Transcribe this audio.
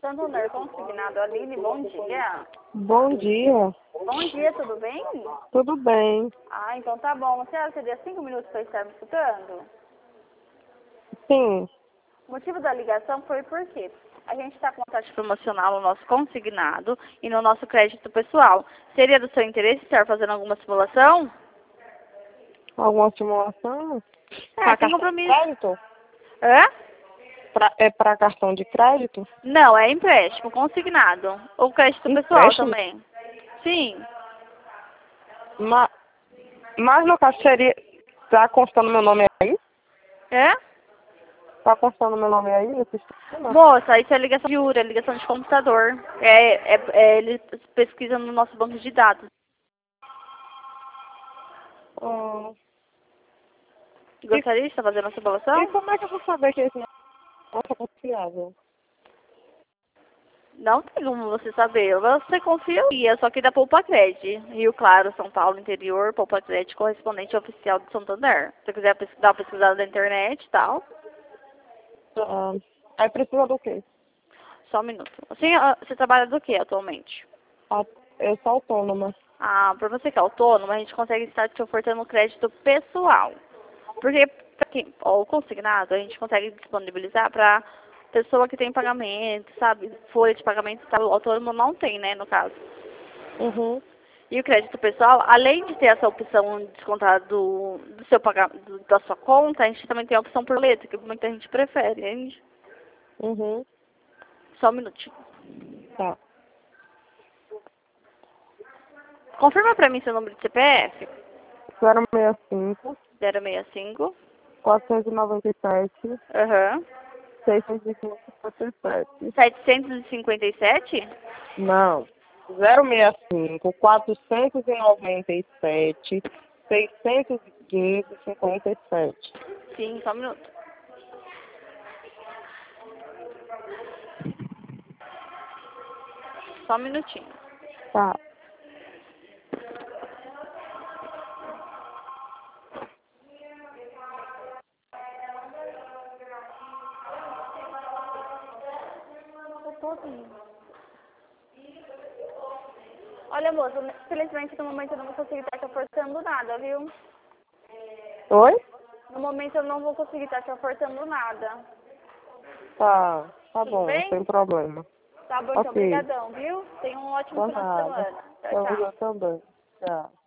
Santander Consignado, Aline, bom dia. Bom dia. Bom dia, tudo bem? Tudo bem? Ah, então tá bom. Você teria 5 minutos para estar me escutando? Sim. O motivo da ligação foi porque a gente está com taxa promocional no nosso consignado e no nosso crédito pessoal. Seria do seu interesse estar fazendo alguma simulação? Alguma simulação? Sem Cartão de compromisso. crédito? Hã? É para cartão de crédito? Não, é empréstimo, consignado. Ou crédito pessoal Empréstimo? também. Sim. Ma- Mas no caso seria... Tá constando meu nome aí? É? Tá constando meu nome aí nesse sistema? Moça, isso é ligação de URA, é ligação de computador. Eles pesquisam no nosso banco de dados. Ah, Gostaria de estar fazendo a e simulação? como é que eu vou saber que esse negócio é confiável? Não tem como você saber. Você confia, só que da Poupa Cred. Rio Claro, São Paulo, interior, Poupa Cred, correspondente oficial de Santander. Se você quiser dar uma pesquisada na internet e tal, Ah, aí precisa do quê? só um minuto. Assim, você trabalha do que atualmente? Ah, eu sou autônoma. Ah, para você que é autônomo, a gente consegue estar te ofertando crédito pessoal. Porque, pra quem, ó, o consignado, a gente consegue disponibilizar para pessoa que tem pagamento, sabe? Folha de pagamento, tá? O autônomo não tem, né, no caso. Uhum. E o crédito pessoal, além de ter essa opção de descontar do seu pagamento, da sua conta, a gente também tem a opção por letra, que muita gente prefere, entende? Uhum. Só um minutinho. Tá. Confirma para mim seu número de CPF. 065 065. 497 Aham. 657. 757? Não. 065 497 615 57. Sim, só um minuto. Só um minutinho. Tá. Olha, moça, infelizmente no momento eu não vou conseguir estar te ofertando nada, viu? Oi? No momento eu não vou conseguir estar te ofertando nada. Tá. Tá Tudo bom, bem? sem problema. Tá bom, então, Ok. obrigadão, viu? Tenha um ótimo Por final de nada. semana. Tchau, Eu tchau. também. Tchau.